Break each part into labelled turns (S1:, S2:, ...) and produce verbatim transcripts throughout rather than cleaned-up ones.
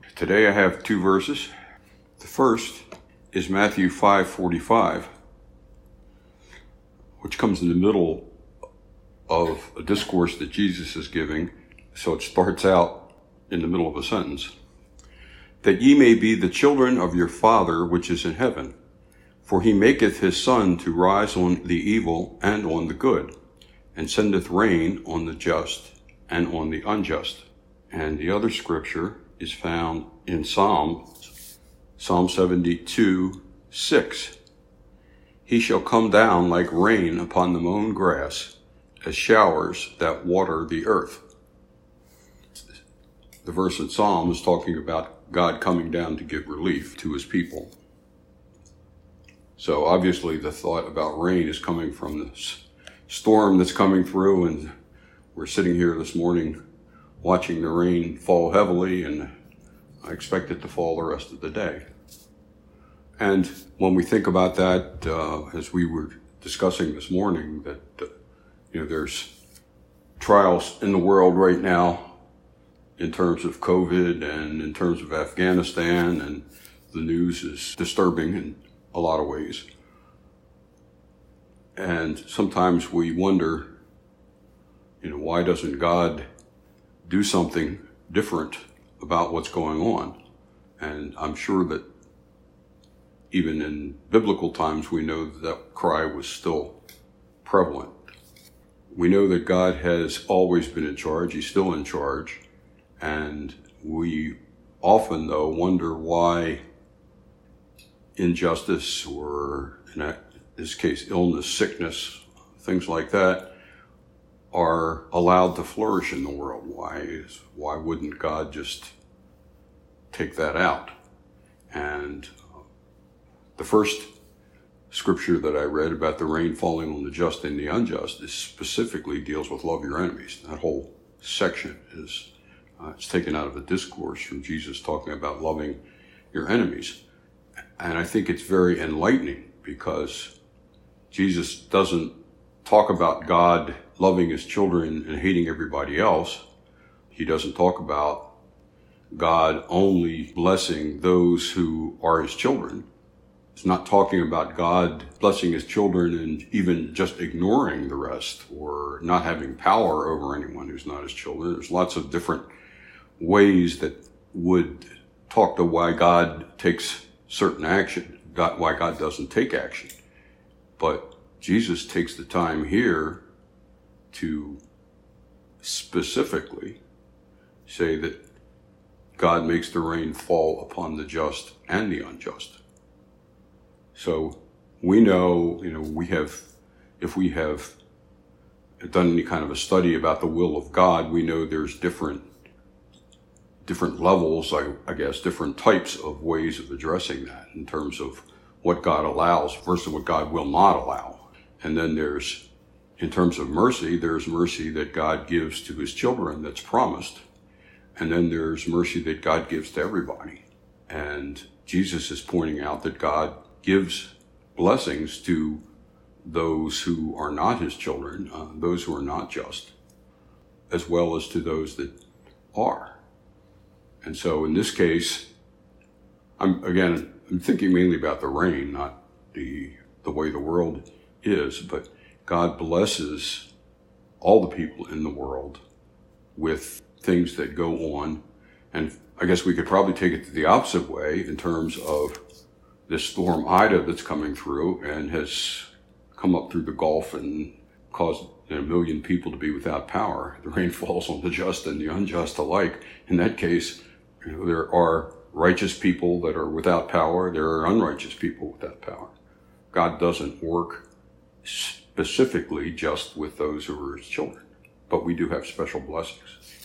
S1: Today I have two verses. The first is Matthew five forty-five, which comes in the middle of a discourse that Jesus is giving. So it starts out in the middle of a sentence. That ye may be the children of your Father which is in heaven. For he maketh his sun to rise on the evil and on the good, and sendeth rain on the just and on the unjust. And the other scripture is found in Psalm, Psalm seventy-two, six. He shall come down like rain upon the mown grass, as showers that water the earth. The verse in Psalm is talking about God coming down to give relief to his people. So obviously the thought about rain is coming from this storm that's coming through, and we're sitting here this morning watching the rain fall heavily, and I expect it to fall the rest of the day. And when we think about that, uh, as we were discussing this morning, that uh, you know, there's trials in the world right now in terms of COVID and in terms of Afghanistan, and the news is disturbing in a lot of ways. And sometimes we wonder, you know, why doesn't God do something different about what's going on? And I'm sure that even in biblical times, we know that, that cry was still prevalent. We know that God has always been in charge. He's still in charge. And we often, though, wonder why injustice, or in this case, illness, sickness, things like that, are allowed to flourish in the world. Why is, why wouldn't God just take that out? And the first scripture that I read about the rain falling on the just and the unjust is specifically deals with love your enemies. That whole section is uh, it's taken out of a discourse from Jesus talking about loving your enemies. And I think it's very enlightening, because Jesus doesn't talk about God loving his children and hating everybody else. He doesn't talk about God only blessing those who are his children. It's not talking about God blessing his children and even just ignoring the rest, or not having power over anyone who's not his children. There's lots of different ways that would talk to why God takes certain action, God, why God doesn't take action. But Jesus takes the time here to specifically say that God makes the rain fall upon the just and the unjust. So we know, you know, we have, if we have done any kind of a study about the will of God, we know there's different different levels, I, I guess, different types of ways of addressing that in terms of what God allows versus what God will not allow. And then there's, in terms of mercy, there's mercy that God gives to his children that's promised. And then there's mercy that God gives to everybody. And Jesus is pointing out that God gives blessings to those who are not his children, uh, those who are not just, as well as to those that are. And so in this case, I'm again, I'm thinking mainly about the rain, not the the way the world is, but God blesses all the people in the world with things that go on. And I guess we could probably take it the opposite way in terms of this storm Ida that's coming through and has come up through the Gulf and caused a million people to be without power. The rain falls on the just and the unjust alike. In that case, you know, there are righteous people that are without power. There are unrighteous people without power. God doesn't work specifically just with those who are his children, but we do have special blessings.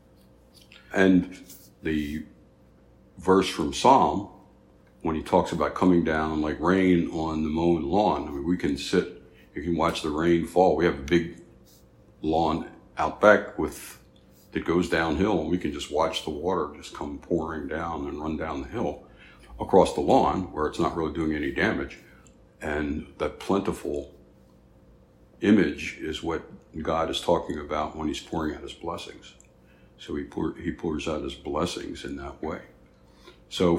S1: And the verse from Psalm, when he talks about coming down like rain on the mown lawn, I mean, we can sit, you can watch the rain fall. We have a big lawn out back with that goes downhill, and we can just watch the water just come pouring down and run down the hill across the lawn where it's not really doing any damage. And that plentiful image is what God is talking about when he's pouring out his blessings. So he, pour, he pours out his blessings in that way. So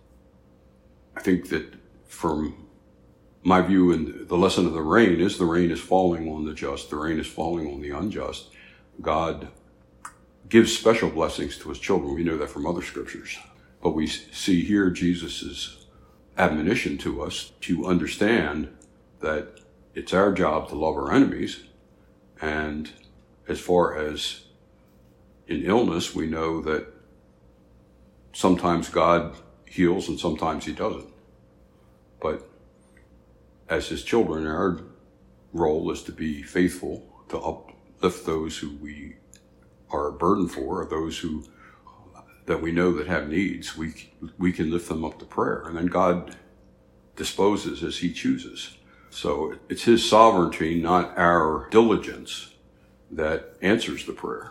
S1: I think that from my view, and the lesson of the rain is the rain is falling on the just, the rain is falling on the unjust. God gives special blessings to his children. We know that from other scriptures. But we see here Jesus' admonition to us to understand that it's our job to love our enemies. And as far as in illness, we know that sometimes God heals and sometimes he doesn't. But as his children, our role is to be faithful, to uplift those who we are a burden for, or those who that we know that have needs. We we can lift them up to prayer, and then God disposes as he chooses. So it's his sovereignty, not our diligence, that answers the prayer.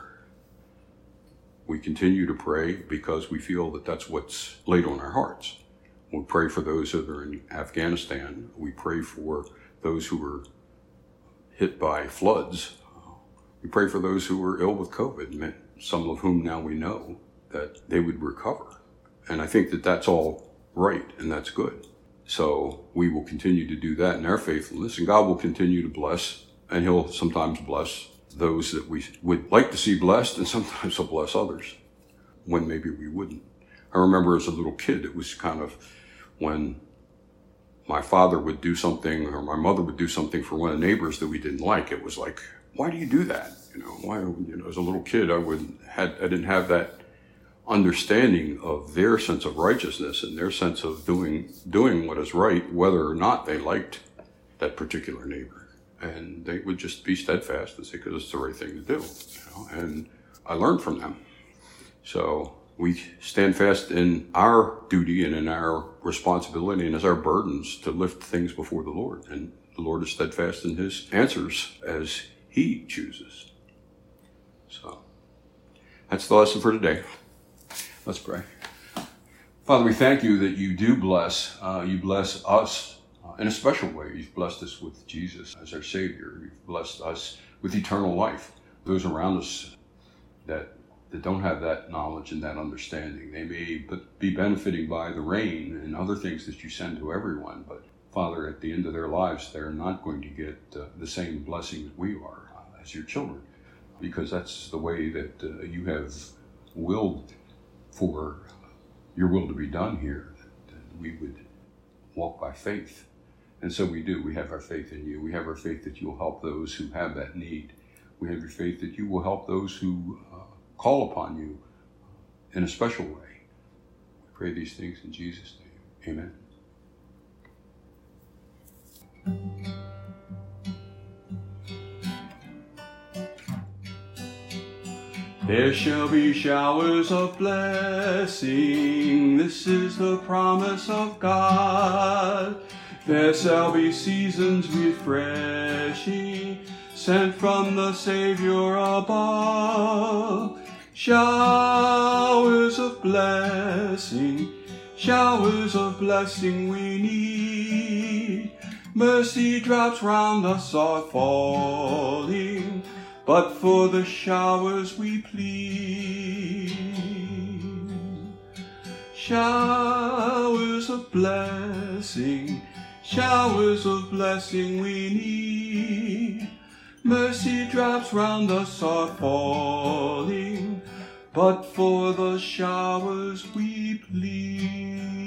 S1: We continue to pray because we feel that that's what's laid on our hearts. We pray for those that are in Afghanistan. We pray for those who were hit by floods. We pray for those who were ill with COVID, some of whom now we know that they would recover. And I think that that's all right and that's good. So we will continue to do that in our faithfulness, and God will continue to bless, and he'll sometimes bless those that we would like to see blessed, and sometimes he'll bless others when maybe we wouldn't. I remember as a little kid, it was kind of when my father would do something or my mother would do something for one of the neighbors that we didn't like. It was like, why do you do that? You know, why, you know, as a little kid, I would had I didn't have that understanding of their sense of righteousness and their sense of doing doing what is right, whether or not they liked that particular neighbor. And they would just be steadfast and say, because it's the right thing to do. You know? And I learned from them. So we stand fast in our duty and in our responsibility and as our burdens to lift things before the Lord. And the Lord is steadfast in his answers as he chooses. So that's the lesson for today. Let's pray. Father, we thank you that you do bless. Uh, you bless us uh, in a special way. You've blessed us with Jesus as our Savior. You've blessed us with eternal life. Those around us that that don't have that knowledge and that understanding, they may be benefiting by the rain and other things that you send to everyone. But Father, at the end of their lives, they're not going to get uh, the same blessing that we are uh, as your children, because that's the way that uh, you have willed for your will to be done here, that, that we would walk by faith. And so we do. We have our faith in you. We have our faith that you'll help those who have that need. We have your faith that you will help those who uh, call upon you in a special way. We pray these things in Jesus' name. Amen. There shall be showers of blessing. This is the promise of God. There shall be seasons refreshing, sent from the Savior above. Showers of blessing, showers of blessing we need. Mercy drops round us are falling, but for the showers we plead. Showers of blessing, showers of blessing we need. Mercy drops round us are falling, but for the showers we plead.